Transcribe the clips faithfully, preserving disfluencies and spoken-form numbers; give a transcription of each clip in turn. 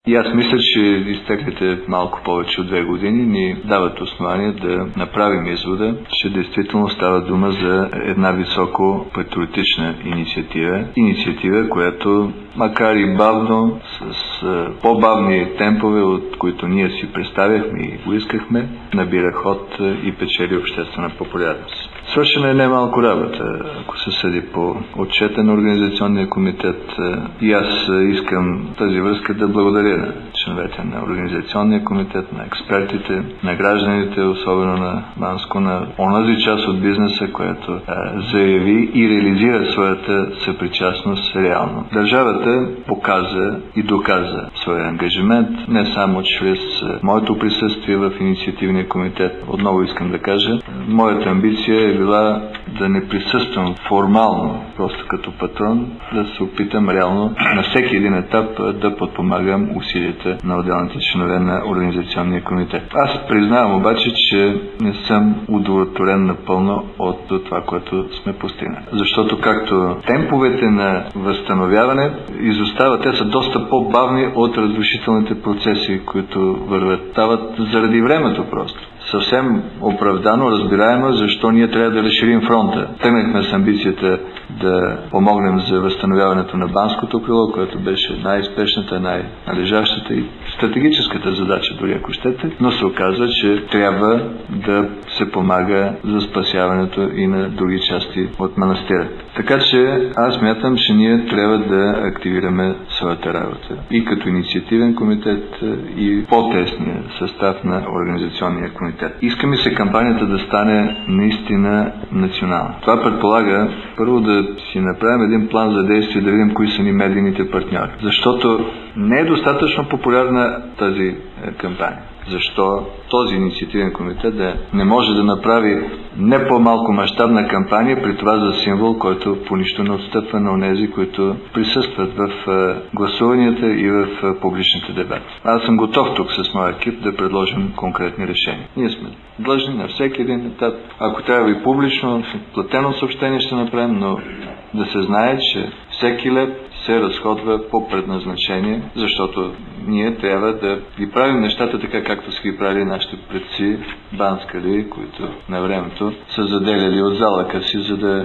И аз мисля, че изтеклите малко повече от две години ни дават основание да направим извода, че действително става дума за една високо патриотична инициатива. Инициатива, която макар и бавно, с по-бавни темпове, от които ние си представяхме и го искахме, набира ход и печели обществена популярност. Свършена е немалко работа, ако се съди по отчета на Организационния комитет. И аз искам тази връзка да благодаря на членовете на Организационния комитет, на експертите, на гражданите, особено на Банско, на онази част от бизнеса, която а, заяви и реализира своята съпричастност реално. Държавата показа и доказа своя ангажимент, не само чрез моето присъствие в инициативния комитет. Отново искам да кажа, моята амбиция е била да не присъствам формално, просто като патрон, да се опитам реално на всеки един етап да подпомагам усилията на отделните членове на Организационния комитет. Аз признавам обаче, че не съм удовлетворен напълно от това, което сме постигнали. Защото както темповете на възстановяване изостават, те са доста по-бавни от разрушителните процеси, които вървят. Стават заради времето просто. Съвсем оправдано, разбираемо, защо ние трябва да разширим фронта. Тръгнахме с амбицията да помогнем за възстановяването на Банското крило, което беше най-спешната, най-належащата и стратегическата задача, дори ако щете, но се оказва, че трябва да се помага за спасяването и на други части от манастира. Така че аз мятам, че ние трябва да активираме своята работа. И като инициативен комитет, и по-тесния състав на Организационния комитет. Искаме се кампанията да стане наистина национална. Това предполага първо да си направим един план за действие, да видим кои са ни медийните партньори. Защото не е достатъчно популярна тази кампания. Защо този инициативен комитет да не може да направи не по-малко мащабна кампания, при това за символ, който по нищо не отстъпва на онези, които присъстват в гласуванията и в публичните дебати. Аз съм готов тук с моя екип да предложим конкретни решения. Ние сме длъжни на всеки един етап, ако трябва и публично, платено съобщение ще направим, но да се знае, че всеки лев се разходва по предназначение, защото ние трябва да ги правим нещата така, както са ги правили нашите предци банскали, които на времето са заделяли от залъка си, за да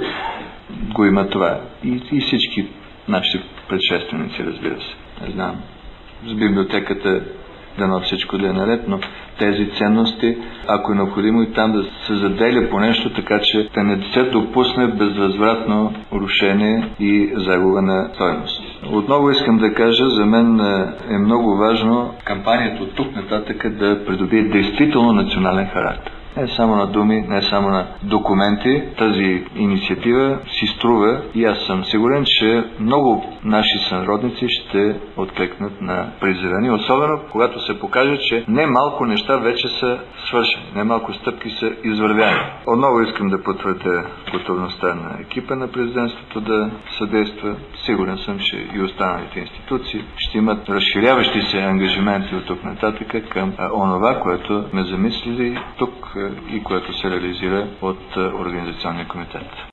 го има това. И, и всички наши предшественици, разбира се. Не знам, с библиотеката дано всичко да е наред, но тези ценности, ако е необходимо и там да се заделя по нещо, така че да не се допусне безвъзвратно рушение и загуба на стойност. Отново искам да кажа, за мен е много важно кампанията от тук нататък да придобие действително национален характер. Не само на думи, не само на документи. Тази инициатива си струва и аз съм сигурен, че много наши сънародници ще откликнат на призива ни, особено когато се покаже, че не малко неща вече са свършени, не малко стъпки са извървяни. Отново искам да потвърдя готовността на екипа на президентството да съдейства. Сигурен съм, че и останалите институции ще имат разширяващи се ангажименти от тук нататък към онова, което сме замислили тук и което се реализира от Организационния комитет.